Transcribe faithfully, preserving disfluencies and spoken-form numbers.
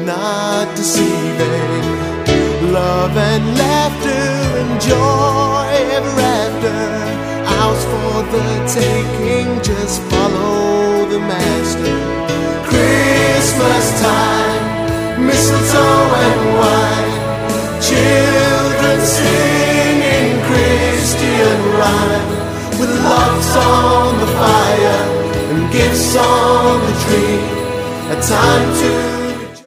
not deceiving. Love and laughter and joy ever after, ours for the taking, just follow the master. Christmas time, mistletoe and wine, children singing Christian rhyme, with logs on the fire and gifts on the tree, a time to